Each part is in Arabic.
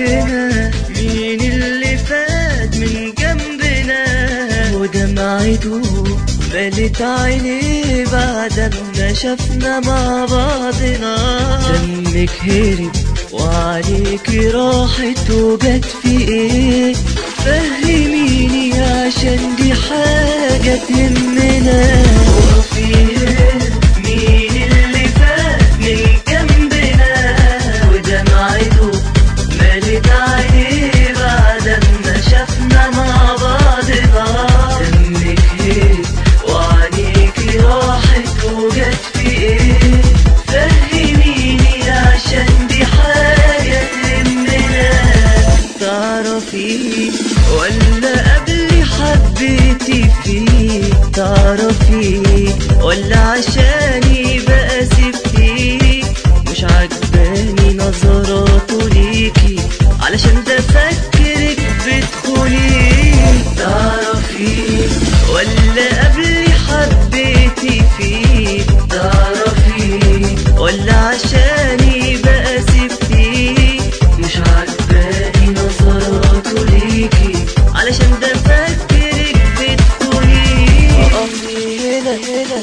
هنا مين اللي فات من جنبنا ودمعته ملت عينيه بعد ما شفنا مع بعضنا. دمك هرب وعليكي راحت وجت في ايه؟ فهميني عشان دي حاجة تهمنا. وفي مين اللي فات من جنبنا ودمعته ملت عينيه بعد ما شفنا مع بعضنا. دمك هرب وعليكي راحت وجت في ايه؟ فهميني عشان دي حاجة تهمنا. تعرفي ولا قبلي حبيتي فيه؟ تعرفي ولا عشاني بقى سبتيه؟ مش عجباني نظراته ليكي علشان ده فكرك بتخونيه. تعرفي ولا قبلي حبيتي فيه؟ تعرفي ولا عشاني بقى سبتيه؟ مش عجباني نظراته ليكي علشان ده فكرك بتخونيه. هنا هنا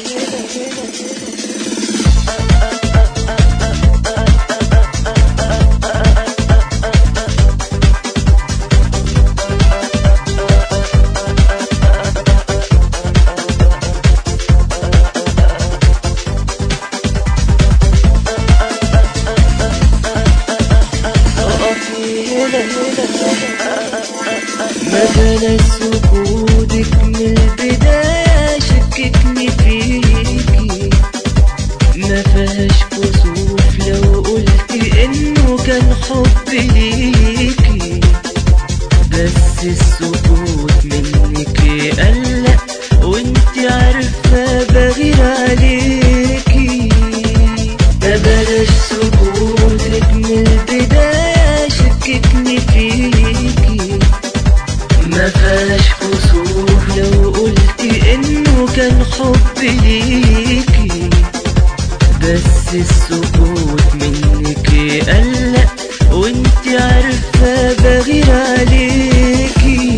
مثلا سكوتك من البداية شككني فيكي، ما فيهاش كسوف لو قلتي انه كان حب ليكي. بس السكوت منك يقلق وانتي عارفة بغير عليكي. ده بلاش سكوتك من البداية شككني فيكي، ما فيهاش كسوف لو قلتي انه كان حب ليكي. بس السكوت منك يقلق وانتي عارفة بغير عليكي.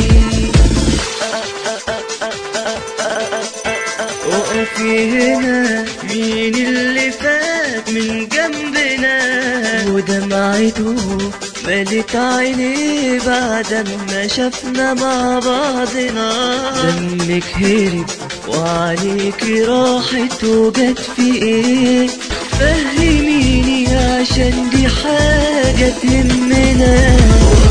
وقفي هنا مين اللي فات من جنبنا ودمعته ملت عينيه بعد ما شفنا مع بعضنا. دمك هرب وعليكي راحت وجت في ايه؟ فهميني عشان دي حاجة تهمنا.